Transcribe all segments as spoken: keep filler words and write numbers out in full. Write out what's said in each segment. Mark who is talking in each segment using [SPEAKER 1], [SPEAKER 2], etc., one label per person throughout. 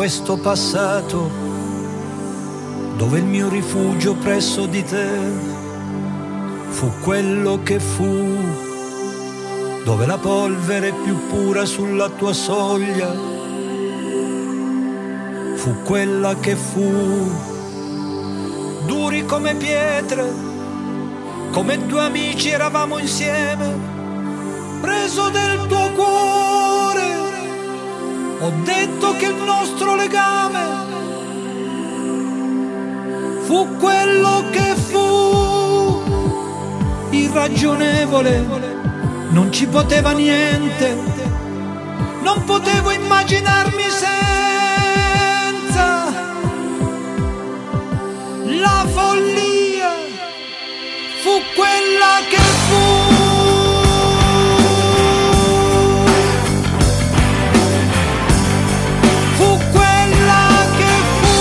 [SPEAKER 1] questo passato, dove il mio rifugio presso di te fu quello che fu, dove la polvere più pura sulla tua soglia fu quella che fu. Duri come pietre, come due amici eravamo insieme, preso del tuo cuore, ho detto che il nostro legame fu quello che fu, irragionevole, non ci poteva niente, non potevo immaginarmi senza. La follia fu quella che fu. Fu quella che fu.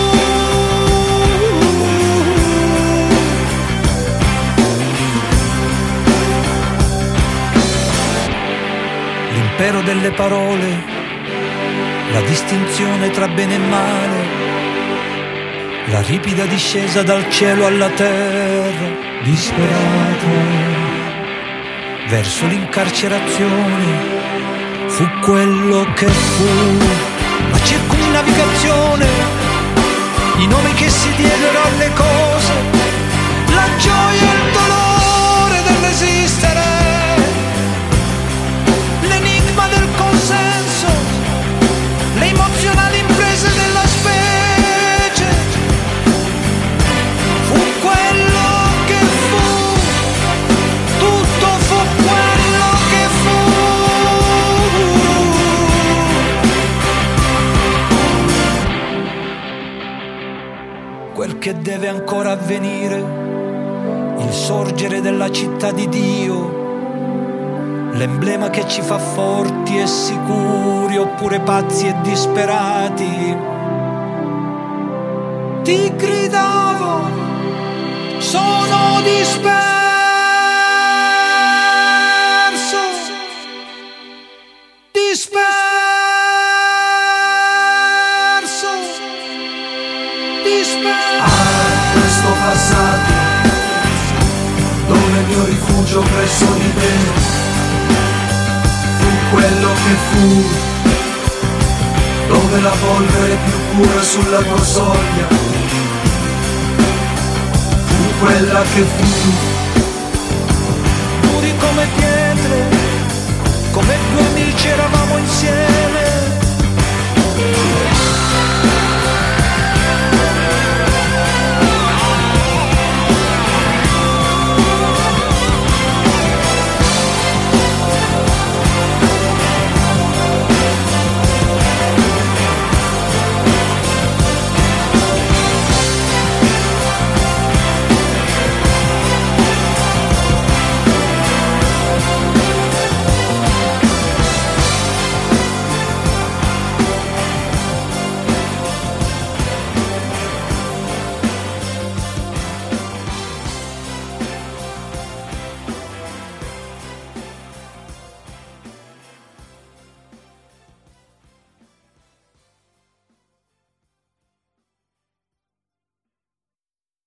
[SPEAKER 1] L'impero delle parole, la distinzione tra bene e male, la ripida discesa dal cielo alla terra, disperata, verso l'incarcerazione, fu quello che fu. La circumnavigazione, i nomi che si diedero alle cose, la gioia e il dolore dell'esistere, l'enigma del consenso, le emozionali imprese della specie. Quel che deve ancora avvenire, il sorgere della città di Dio, l'emblema che ci fa forti e sicuri oppure pazzi e disperati. Ti gridavo, sono disperso, disperso.
[SPEAKER 2] Ah, questo passato, dove il mio rifugio presso di te fu quello che fu, dove la polvere più pura sulla tua soglia fu quella che fu.
[SPEAKER 1] Duri come pietre, come due amici eravamo insieme,